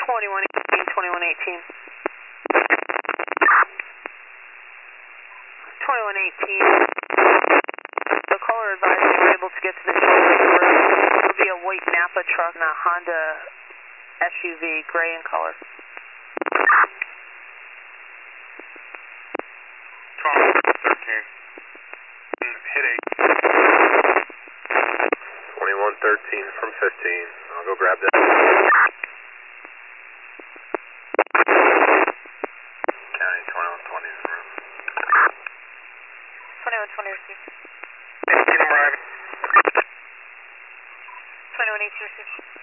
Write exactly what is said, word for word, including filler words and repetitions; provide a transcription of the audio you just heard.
twenty-one eighteen, twenty-one eighteen. twenty-one eighteen. The caller advised they were able to get to the shoulder of the road. It would be a white Napa truck and a Honda S U V, gray in color. thirteen. Hit eight. twenty-one thirteen from fifteen. I'll go grab that. County twenty-one twenty is room. twenty-one twenty received. eighteen arriving. twenty-one eighteen received.